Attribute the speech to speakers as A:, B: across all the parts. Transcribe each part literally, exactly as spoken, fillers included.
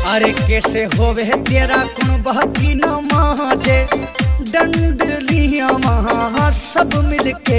A: अरे कैसे होवे तेरा कुण बहकी न माजे दंड लिया वहाँ सब मिलके।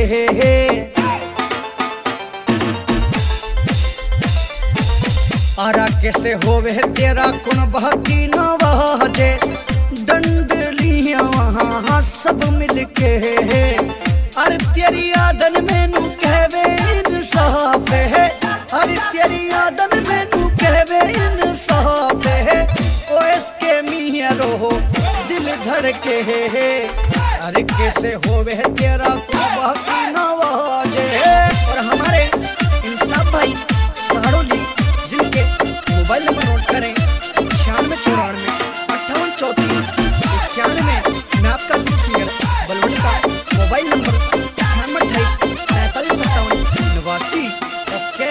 A: अरे कैसे होवे तेरा कुण बहकी न वाजे दंड लिया वहाँ सब मिलके। अरे तेरी आदन मैनू कहवे इंसाफ है, अरे तेरी आदन मैनू कहवे इंसाफ है। ओ इसके मियां रो दिल धड़के है। अरे कैसे होवे तेरा बाकी नवाजे। और हमारे इंसाफ भाई सहाड़ोली जिनके मोबाइल नंबर नोट करें छियानवे चौरानवे अट्ठावन चौतीस इक्यानवे। मैं आपका सिंगर बलवंत का मोबाइल नंबर अठानवे अट्ठाईस पैंतालीस सत्तावन नवासी। ओके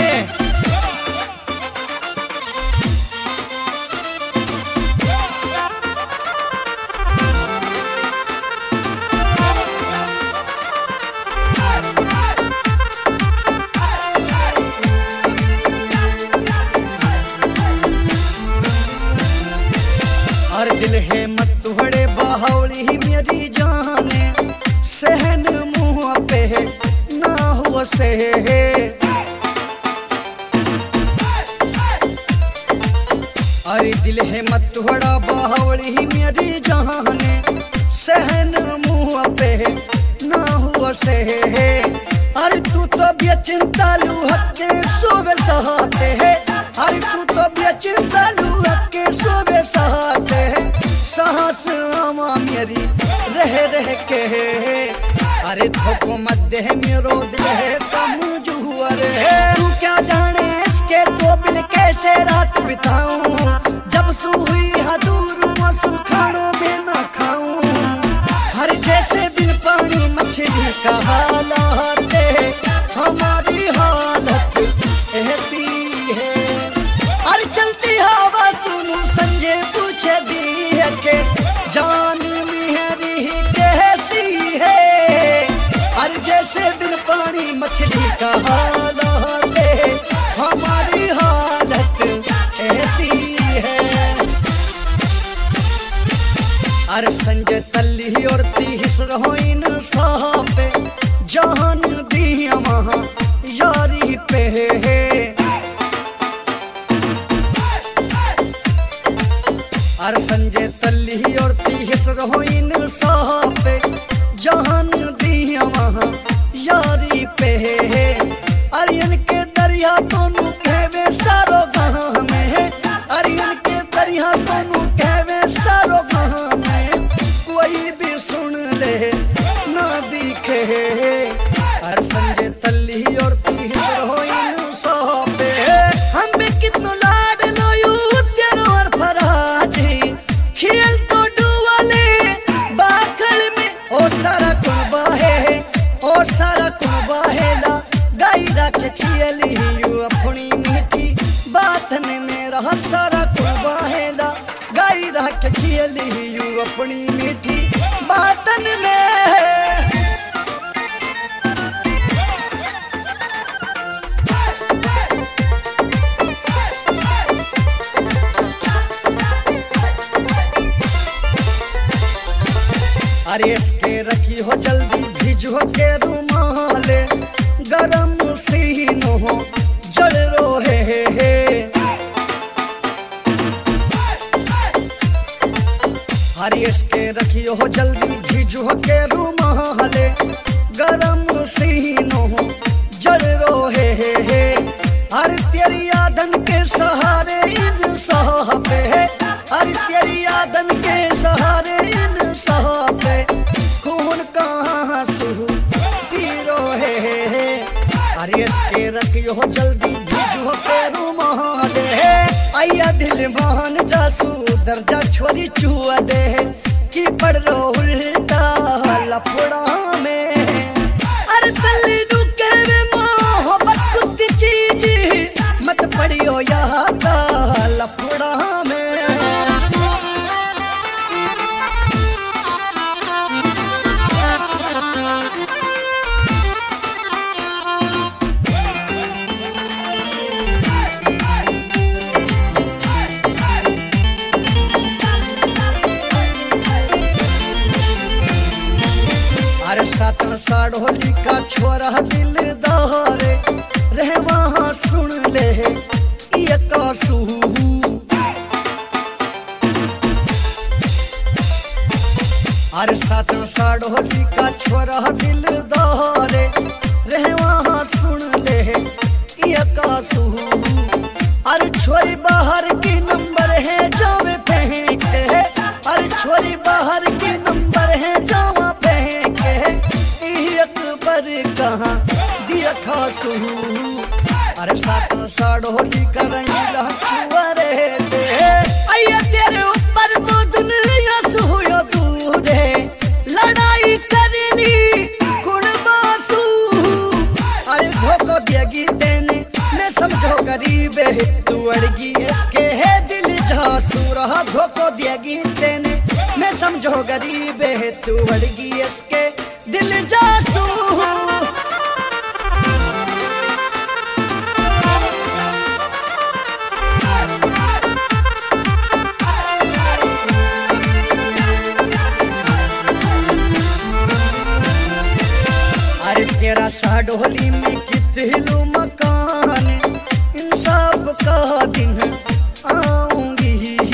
A: और दिल है मत बड़े बाहौली मेरी जाने सहन मुँह पे ना हो से। अरे दिल है मत बड़ा बाहौली मेरी जाने सहन मुँह पे ना हो से। अरे तू तो बेचिंता लूहक के सोवे सहाते है, अरे तू तो बेचिंता लूहक के सोवे सहाते है। साहस आमा मेरी रह रह के। अरे धोखो मत दे मेरो दिल है कमजोर है। तू क्या जाने इसके तो बिन कैसे रात बिताऊं, जब सू हुई है दूर मौसम खानों में ना खाऊं। हर जैसे बिन पानी मछली का हालात है, हमारी हालत ऐसी है। अरे चलती हवा सुनू संजय पूछे दी है के जान मेरी कैसी है। अरे जैसे बिन पानी मछली का हालात है, हमारी हालत ऐसी है। अरे संजय तल्ली और तीस रहो इंसाफ पे जान दी वहाँ यारी पे है। अरे संजय तल्ली और तीस रहो इंसाफ पे जान दी वहाँ यारी पे है। अरे इनके दरिया दोनों कहवे सारो गाँव में है, अरे इनके दरिया दोनों कहवे सारो गाँव में। कोई भी सुन ले ना दिखे। अरे संजय तल्ली और तीस रहो इंसाफ पे हम भी कितनो लाड लो यू तेरो और फराजी खेल तो डुवाले बाखल में। ओ सारा कुर्बा है, ओ सारा कुर्बा है ला दायरा के खेली यू अपनी मीठी बातन मेरा। सारा कुर्बा है ला दायरा के खेली यू अपनी मीठी बातन में। अरे इसके रखी हो जल्दी भिजो के रुमाले गरम सीनो हो जड़ रोहे है। अरे इसके रखी हो जल्दी भिजो के रुमाले गरम सीनो हो जड़ रोहे है। अरे तेरी आदन के सहारे इंसाफ है, अरे तेरी आदन के सहारे इंसाफ है। खून कहाँ सू पीरो है। अरे इसके रखियो जल्दी भिजो के रुमाले। आया दिल मान जासू दर्जा छोरी चुआ दे कि पड़ रो उल्टा लफड़ा में। अरे तल्ली रुके वे मोहब्बत कुत्ती चीज मत पड़ियो यहाँ का लफड़ा में। साढ़ोली का छोरा दिल दहारे रहे वहाँ सुन ले ये कासू। अरे सात साढ़ोली का छोरा दिल दहारे रहे वहाँ सुन ले ये कासू। अरे छोरी बाहर की नंबर है जावे फेंक है, अरे छोरी बाहर की नंबर है जावा फेंक है, एक बार कहाँ दिया खासू। अरे सात साढ़ोली का रंगीला छुआरे दे आइए तेरे ऊपर तो दुनिया सुयो दूर है, लड़ाई कर ली कुड़बासू। अरे धोखो देगी तेने मैं समझो गरीब है, तू अड़गी इसके है दिल झांसू रहा। धोखो देगी तेने मैं समझो गरीब है, तू अड़गी इसके दिल झांसू। अरे तेरा साढ़ोली में कितलू मकान इंसाफ का दिन आऊंगी।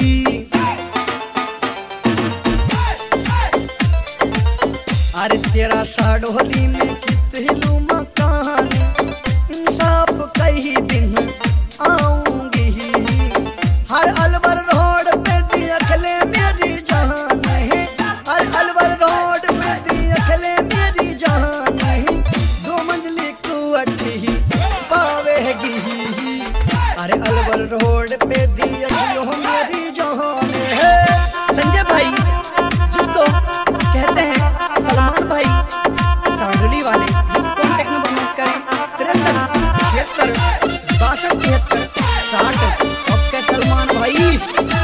A: अरे तेरा साढ़ोली में कितलू मकान इंसाफ का ही दिन आऊंगी। हर अलवर रोड पे दिखले मेरी जान है, हर अलवर रोड पे दिखले मेरी जान है, दो मंजिली कुअट्ठी पावेगी। अरे अलवर रोड पे दिखलो मेरी जान है। संजय भाई जिसको कहते हैं सलमान भाई साढ़ोली वाले, कॉन्टेक्ट नंबर नोट करें तिरसठ छिहत्तर बासठ तिहत्तर साठ। ओके सलमान भाई।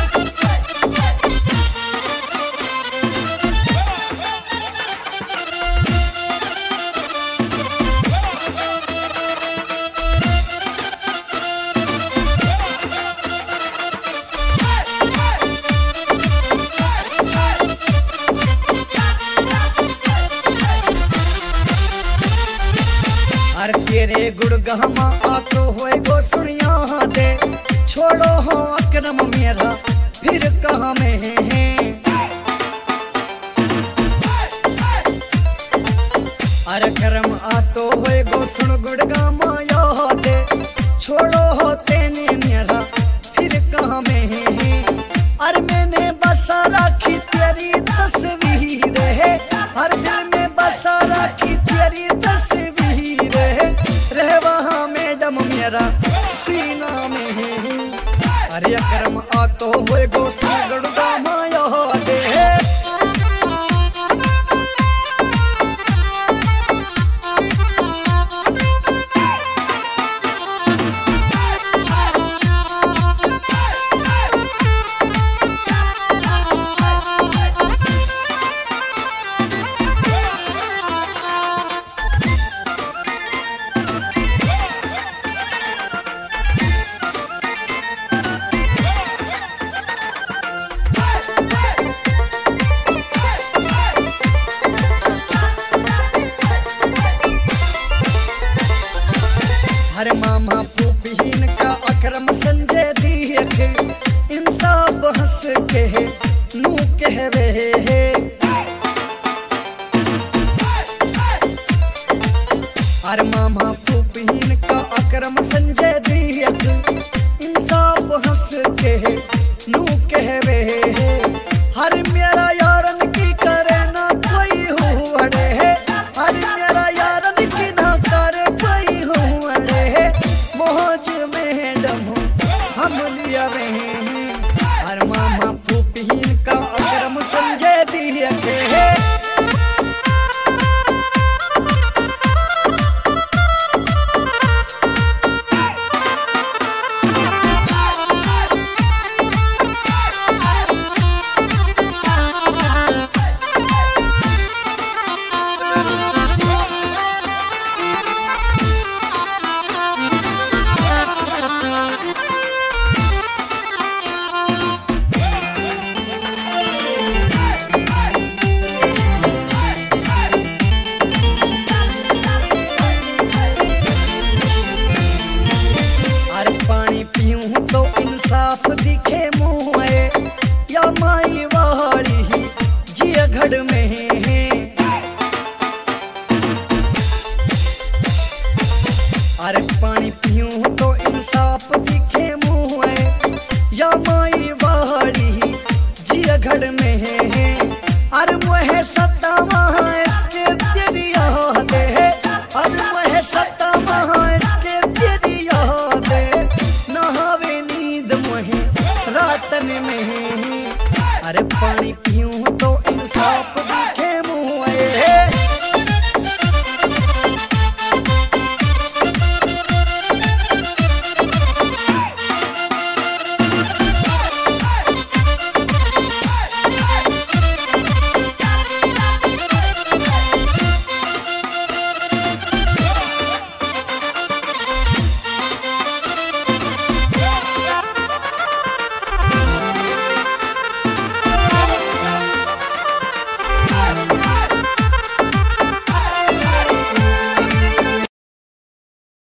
A: अरे तेरे गुड़गहमा आतो होए गो सुनिया दे, छोड़ो हो अकरम मेरा फिर कहाँ में है। अरे करम आतो होए गो सुन गुड़गहमा दे, छोड़ो हो तेने मेरा फिर कहाँ में है। अरे मैंने बसा रखी तेरी तस्वीर है, हर दिल में बसा रखी तेरी तस्वीर रहे वहाँ मैडम मेरा सीना में है। अरे अकरम आतो हुए गो सुगड़गा माया दे। हर मामा पूपहीन का अकरम संजय देख इंसाफ हंस के नू कहवे है। हर मामा पूपहीन का अकरम संजय देख इंसाफ हंस के नू कहवे है। हर मेरा यारन की करे ना कोई हुड़े है, हर मेरा यारन की ना करे कोई हुड़े है। मौज में डमो हम लिया रहे हैं, हर मामा फूपहीन का अकरम संजय दिया के है। दिखे मुँह या माई वाली जिया घड़ में है। अरे पानी पीऊं तो इंसाफ दिखे मुँह या माई वाली जिया घड़ में है। अरे मुहे सत्ता